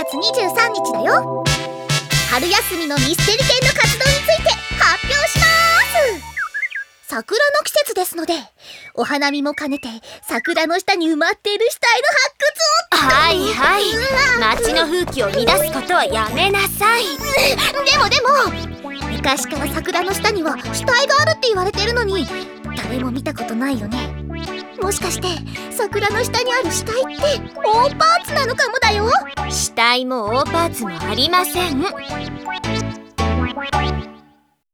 月23日だよ。春休みのミステリ犬の活動について発表します。桜の季節ですので、お花見も兼ねて桜の下に埋まっている死体の発掘を。 はいはい、街の風紀を乱すことはやめなさい。 でも昔から桜の下には死体があるって言われてるのに、誰も見たことないよね。もしかして桜の下にある死体って大パーツなのかもだよ。 死体も大パーツもありません。